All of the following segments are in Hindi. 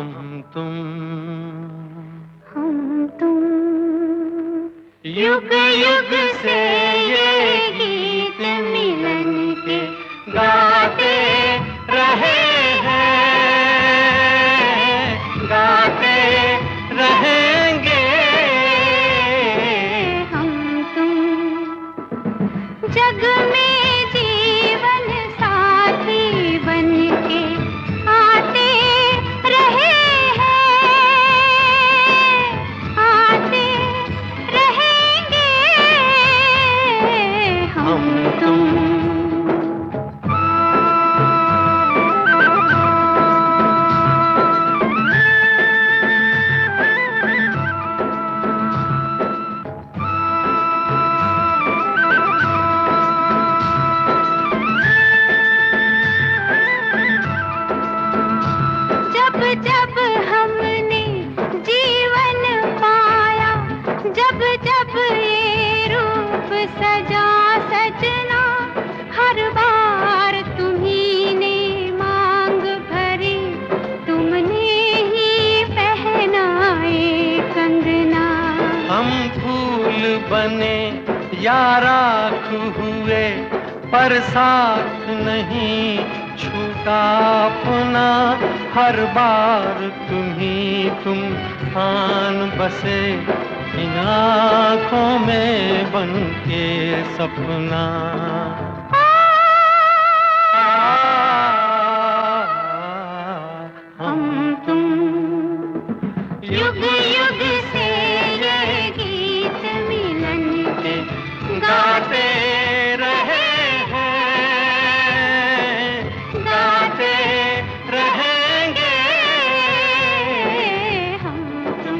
हम तुम युग युग से ये गीत मिलन के गाते रहे हैं, गाते रहेंगे। हम तुम जग में जीवन साथी बनके आते रहे हैं, आते रहेंगे। हम तुम जब हमने जीवन पाया, जब जब ये रूप सजा सजना, हर बार तुम्ही ने मांग भरी, तुमने ही पहनाए कंगना। हम फूल बने या राख हुए, पर साथ नहीं छूटा अपना। हर बार तुम आन बसे इन आँखों में बनके सपना। हम तुम युग युग से ये गीत मिलन के गाते रहे हैं, गाते रहेंगे। हम तुम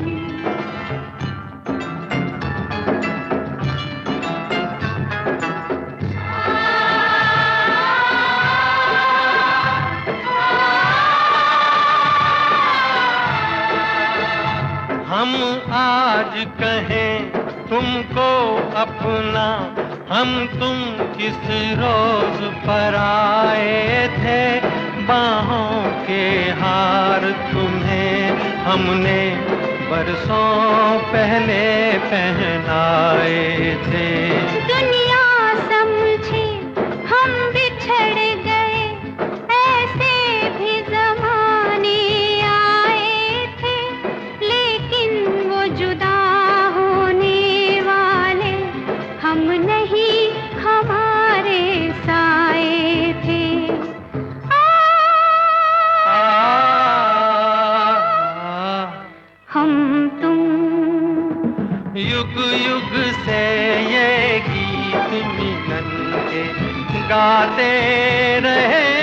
हम आज कहें तुमको अपना, हम तुम किस रोज पर आए थे। बाहों के हार तुम्हें हमने बरसों पहले पहनाए थे। दुनिया समझे हम बिछड़ गए, ऐसे भी जमाने आए थे, लेकिन वो जुदा होने वाले हम नहीं, हमारे साए थे। हम तुम युग युग से ये गीत मिलन के गाते रहे